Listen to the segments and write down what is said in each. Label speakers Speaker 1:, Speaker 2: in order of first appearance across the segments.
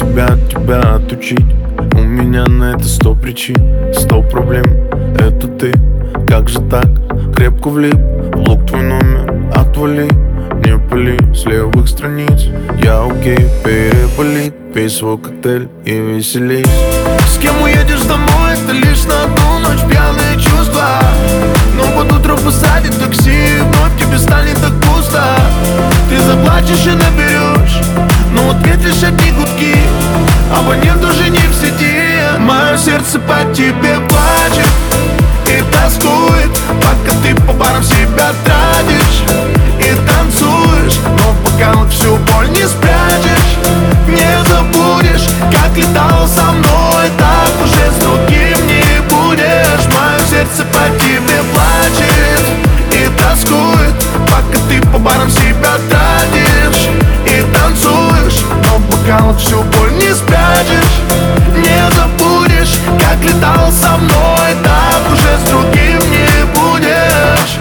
Speaker 1: себя от тебя отучить? У меня на это 100 причин, 100 проблем. Это ты, как же так? Крепко влип в лук твой номер. Отвали, не пали с левых страниц. Я окей, переболит. Пей свой коктейль и веселись.
Speaker 2: С кем уедешь домой, это лишь на одну ночь. Пьяные чувства, но под утро посадит такси, и вновь тебе станет так пусто. Ты заплачешь и наберешь, но в ответ лишь одни гудки. Абонент уже не в сети. Мое сердце по тебе плачет и тоскует, пока ты по барам себя тратишь и танцуешь, но в бокалах всю боль не спрячешь. Не забудешь, как летал со мной, так уже с другим не будешь. Мое сердце по тебе плачет и тоскует, пока ты по барам себя тратишь и танцуешь, но в бокалах всю боль не спрячешь. Не забудешь, как летал со мной, так уже с другим не будешь.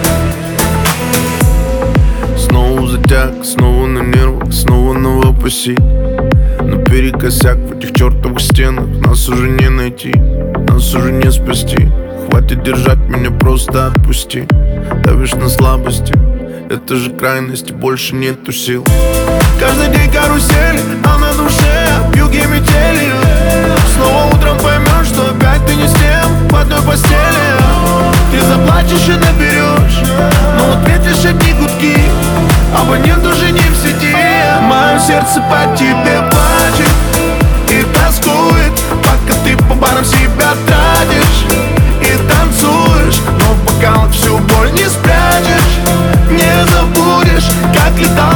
Speaker 1: Снова затяг, снова на нервах, снова новопосит. Наперекосяк в этих чертовых стенах. Нас уже не найти, нас уже не спасти. Хватит держать меня, просто отпусти. Давишь на слабости, это же крайность, больше нету сил.
Speaker 2: Каждый день карусель, а на душе вьюги метели. Снова утром поймешь, что опять ты не с тем в одной постели. Ты заплачешь и наберешь, но в ответ лишь одни гудки. Абонент уже не в сети. Мое сердце по тебе плачет и тоскует, пока ты по барам себя тратишь и танцуешь, но в бокалах всю боль не спрячешь. Не забудешь, как летал